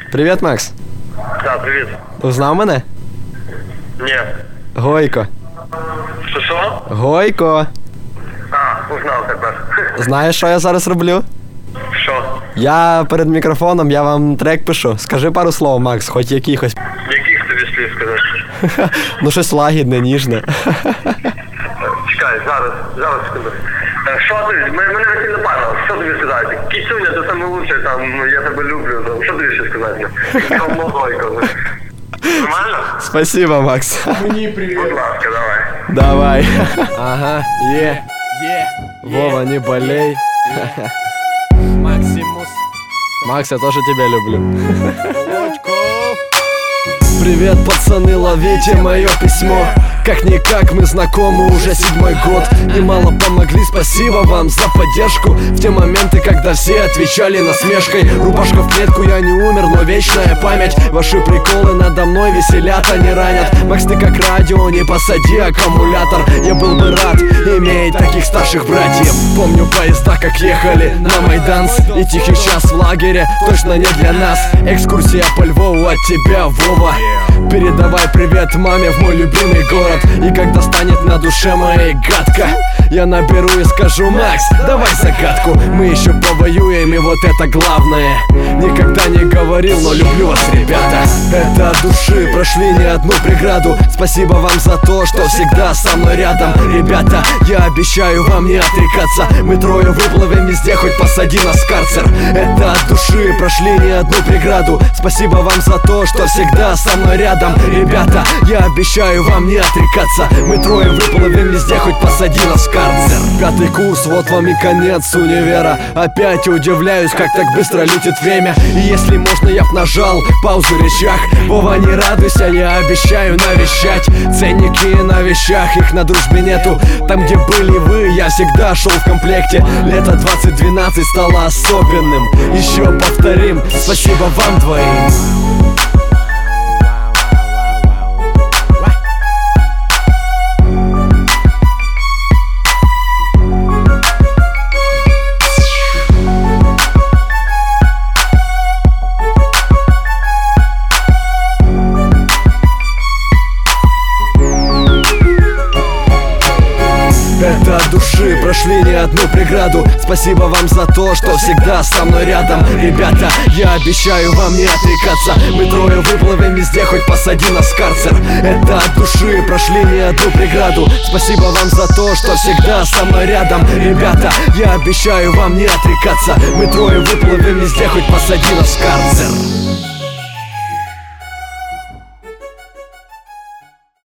Привіт, Макс. Да, привіт. Узнав мене? Ні. Гойко. Що? Гойко. Узнав тепер. Знаєш, що я зараз роблю? Що? Я перед мікрофоном, я вам трек пишу. Скажи пару слов, Макс, хоч якихось. Яких тобі слів сказати? Ну щось лагідне, ніжне. Чекай, зараз секунду. Що ти? Мене сильно пара. Що тобі сказати? Кісюня, ти саме лучше, там, я тебе люблю. Там. Що тобі ще сказати? Гойко. Нормально? Спасибо, Макс. Мені привіт. Будь ласка, давай. Давай. Ага, є. Вова, не болей. Максимус. Макс, я тоже тебя люблю. Володько. Привет, пацаны, ловите мое письмо. Как-никак мы знакомы уже 7-й год. Немало помогли, спасибо вам за поддержку. В те моменты, когда все отвечали насмешкой. Рубашка в клетку, я не умер, но вечная память. Ваши приколы надо мной веселят, а не ранят. Макс, ты как радио, не посади аккумулятор. Я был бы рад иметь таких старших братьев. Помню поезда, как ехали на Майданс. И тихий час в лагере точно не для нас. Экскурсия по Львову от тебя, Вова. Передавай привет маме в мой любимый город. И когда станет на душе моей гадко, я наберу и скажу: Макс, давай загадку. Мы еще повоюем, и вот это главное. Никогда не говорил, но люблю вас, ребята. Это от души, прошли не одну преграду. Спасибо вам за то, что всегда со мной рядом. Ребята, я обещаю вам не отрекаться. Мы трое выплывем везде, хоть посади нас в карцер. Это от души, прошли не одну преграду. Спасибо вам за то, что всегда со мной рядом. Ребята, я обещаю вам не отрекаться. Мы трое выплывем везде, хоть посади нас в карцер. 5-й курс, вот вам и конец универа. Опять удивляюсь, как так быстро летит время. И если можно, я б нажал паузу в речах. Вова, не радуйся, я обещаю навещать. Ценники на вещах, их на дружбе нету. Там, где были вы, я всегда шел в комплекте. Лето 2012 стало особенным. Еще повторим, спасибо вам двоим. Это от души, прошли не одну преграду. Спасибо вам за то, что всегда со мной рядом. Ребята, я обещаю вам не отрекаться. Мы трое выплывем везде, хоть посади нас в карцер. Это от души, прошли не одну преграду. Спасибо вам за то, что всегда со мной рядом. Ребята, я обещаю вам не отрекаться. Мы трое выплывем везде, хоть посади нас в карцер.